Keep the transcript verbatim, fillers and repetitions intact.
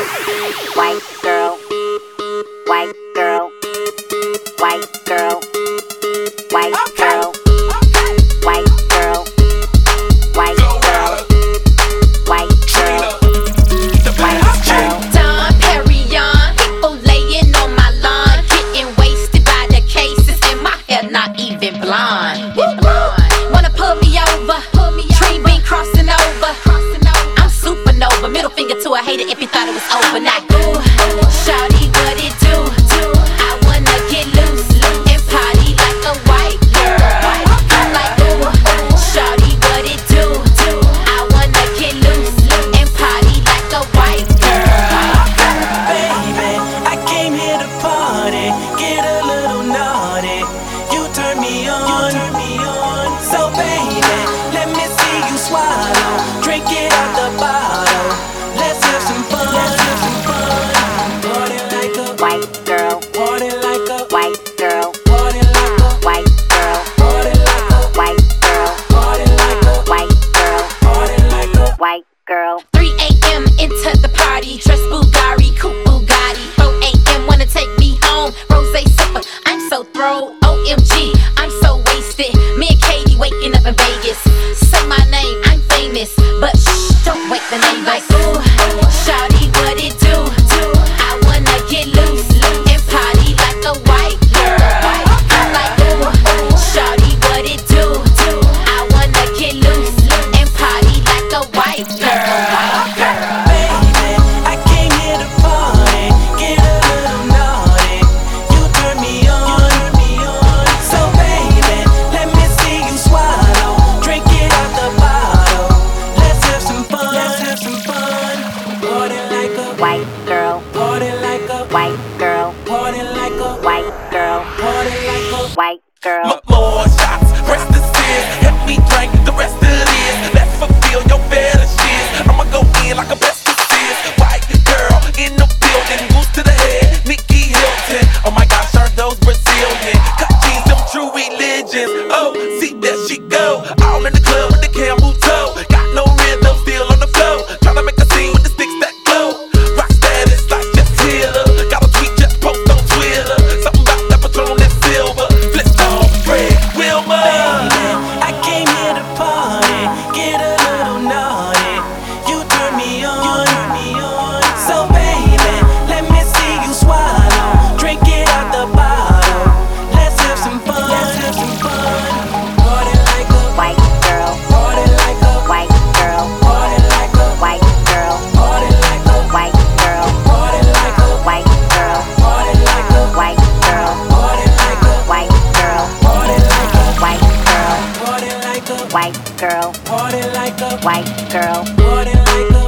White girl, white girl, white girl, white girl, white girl, white girl, white girl, white girl. Don Perignon, people laying on my lawn, getting wasted by the cases, and my hair not even blonde. Wanna pull me over, tree be crossing over. I'm supernova, middle finger to a hater if you thought it was over. Now ooh, shawty, what it do? I wanna get loose and party like a white girl. I'm like ooh, shawty, what it do? I wanna get loose and party like a white girl. Baby, I came here to party, get a little naughty. You turn me on, so baby, let me see you swallow. Drink it out the bottle. Let's have some fun. Let's have some fun. Party like a White girl, party like a white girl, party like a white girl, party like a white girl, party like a white girl, party like a white girl. three A M into the party, dress Bulgari, coupe Bugatti. four A M wanna take me home, rose sipper. I'm so throw, O M G, I'm so wasted. Me and Katie waking up in Vegas. Say my name, I'm famous, but shh, don't wake the name like ooh, shawty, what it do? I wanna get loose and party like a white girl. I'm like ooh, shawty, what it do? I wanna get loose and party like a white girl. baby, I came here to party, get a little naughty. You turn me on, so baby, let me see you swallow. Drink it out the bottle. Let's have some fun. Let's have some fun. Party like a White girl, party like a white girl, party like a white girl, party like a white girl. M- More shots, rest the sins. Help me drink the rest of this. Let's fulfill your fetishes. I'ma go in like a best of sis. White girl in the building, goose to the head, Nikki Hilton. Oh my gosh, are those Brazilian? Cut jeans, them true religions. Oh, see there she go, all in the club with the camel toe. Got no rhythm, still on the flow. Tryna make a scene with the sticks that glow. Rock status like just Hitler. Got a tweet, just post on Twitter. Something about that Patron and silver. Flintstone, Fred, Wilma. I came here to party, get a little naughty. You turn me on, so baby, let me see you swallow. Drink it out the bottle. Let's have some fun. Let's have some fun. Party like a White girl, party like a white girl, party like a white girl, party like a white girl, party like a white girl, party like a white girl, party like a white girl, party like a white girl, party like a white girl, party like a white girl. party like a